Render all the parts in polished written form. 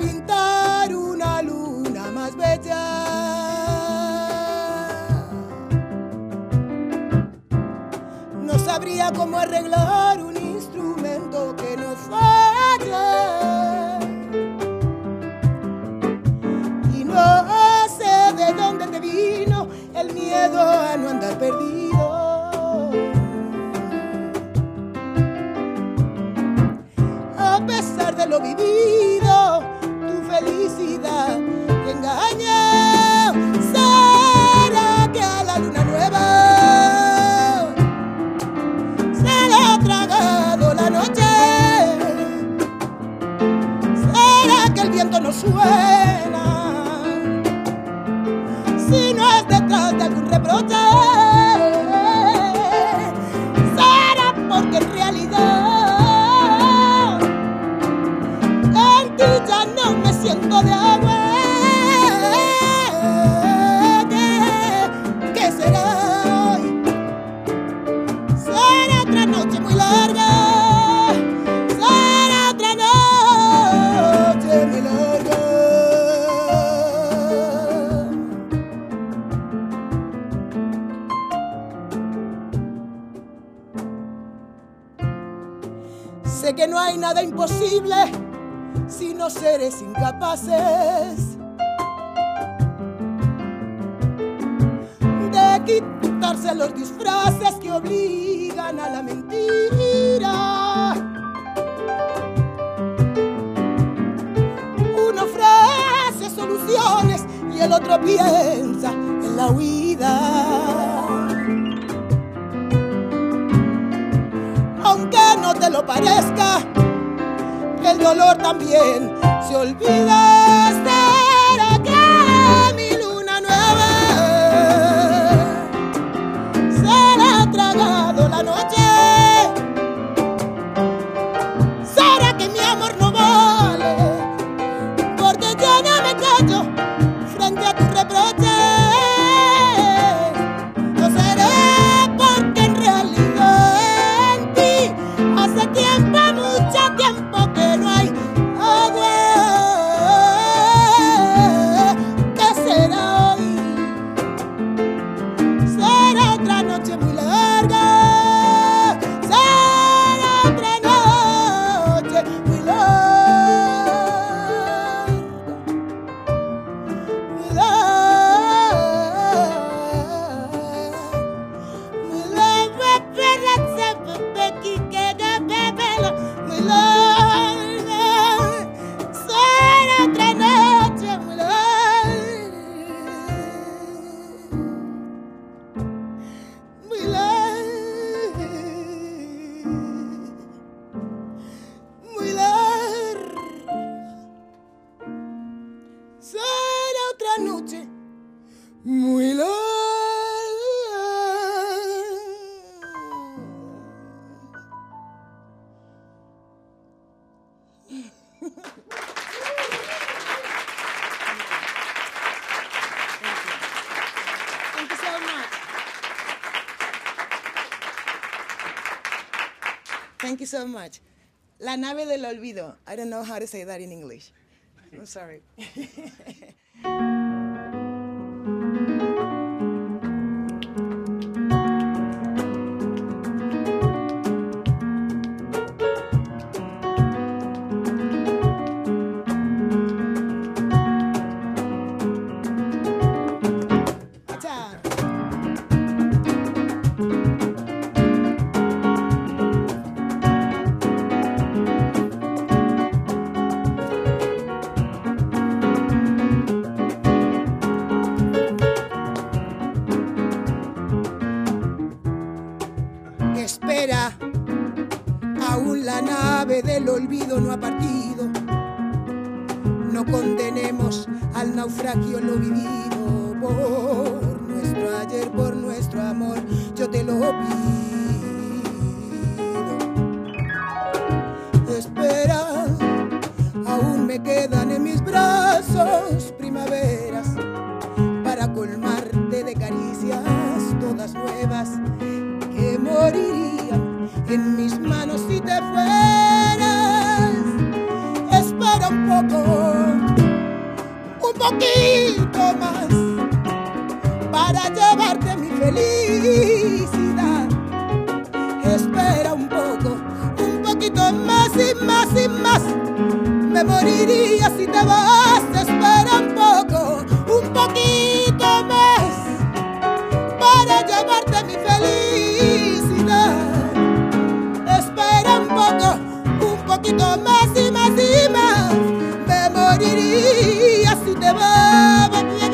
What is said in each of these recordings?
pintar una luna más bella. No sabría cómo arreglar un instrumento que no falla. Y no sé de dónde te vino el miedo a no andar perdido. A pesar de lo vivido, tu felicidad te engaña. ¿Será que a la luna nueva se le ha tragado la noche? ¿Será que el viento no suena si no es detrás de algún reproche? ¿Será porque en realidad ya no me siento de agua? ¿Qué será hoy? Será otra noche muy larga. Será otra noche muy larga. Sé que no hay nada imposible sino seres incapaces de quitarse los disfraces que obligan a la mentira. Uno ofrece soluciones y el otro piensa en la huida. Aunque no te lo parezca, el dolor también se olvida. ¿Será que mi luna nueva se le ha tragado la noche? ¿Será que mi amor no vale porque ya no me callo frente a tu reproche? ¿No será porque en realidad en ti hace tiempo, mucho tiempo, que no hay agua? ¿Qué será hoy? Será otra noche muy larga. Será otra noche muy larga. Muy larga. Muy larga. Muy larga. Será otra noche muy larga. Muy larga. Muy larga. Será otra noche muy larga. Thank you so much. Thank you so much. La nave del olvido. I don't know how to say that in English. I'm sorry. Espera, aún la nave del olvido no ha partido. No condenemos al naufragio lo vivido. Por nuestro ayer, por nuestro amor, yo te lo pido. Espera, aún me quedan en mis brazos primaveras para colmarte de caricias todas nuevas que morirían en mis manos si te fueras. Espera un poco, poquito más para llevarte mi felicidad. Espera un poco, un poquito más y más y más. Me moriría si te vas. Espera un poco, un poquito más para llevarte mi felicidad. Espera un poco, un poquito más y más y más. Me moriría si te vas.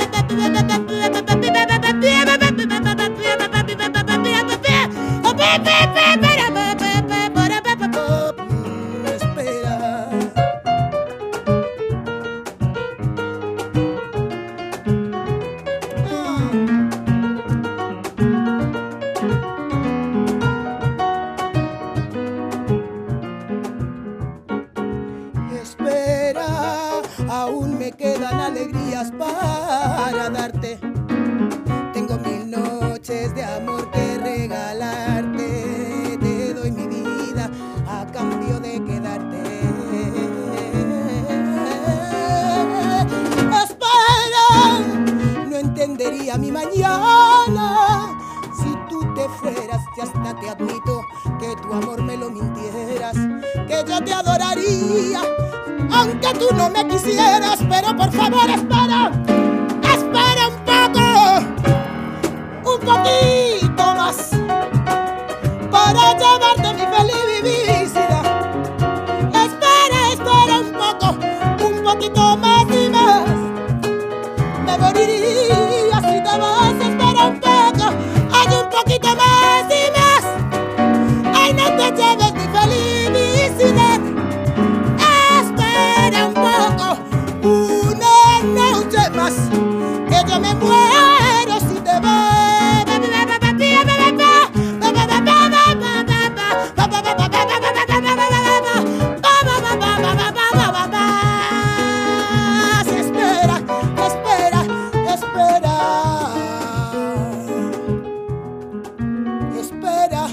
Espera, aún me quedan alegrías para darte. Tengo 1000 noches de amor que regalarte. Te doy mi vida a cambio de quedarte. Espera, no entendería mi mañana si tú te fueras. Y hasta te admito que tu amor me lo mintieras, que yo te adoraría aunque tú no me quisieras. Pero por favor espera, espera un poco, un poquito más para llevarte mi felicidad. Espera, espera un poco, un poquito más y más. Me moriría si te vas. Espera un poco, hay un poquito más y más. Ay, no te lleves mi felicidad. Espera un poco, una noche más, que yo me muero si te vas. Espera, espera, espera. Espera.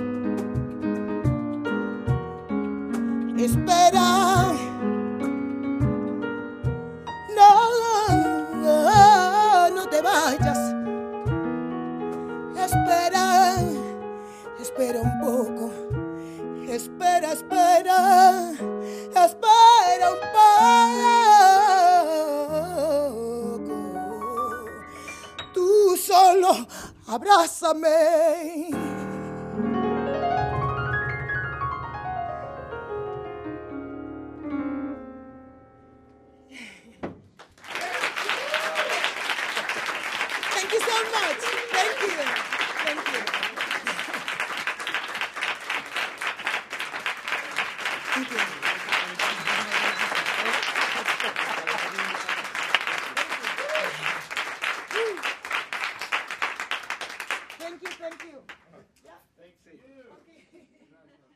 Espera. No, no te vayas. Espera, espera un poco. Espera, espera, espera un poco. Tú solo abrázame. Thank you so much. Thank you. Thank you. Thank you. Thank you. Thank you. Yeah. Thank you. Okay.